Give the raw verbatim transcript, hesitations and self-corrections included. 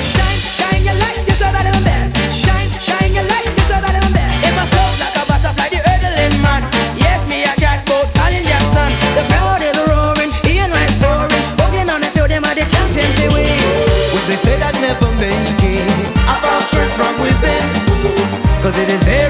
Shine, shine your light, just over them there. Shine, shine your light, just over them there. In my flow like a butterfly, the hurdling man. Yes, me a jackpot, Colin Jackson. The crowd is roaring, Ian Rice scoring. Walking on the field, them are the champion to win. What they say that never make it, I found strength from within. Cause it is there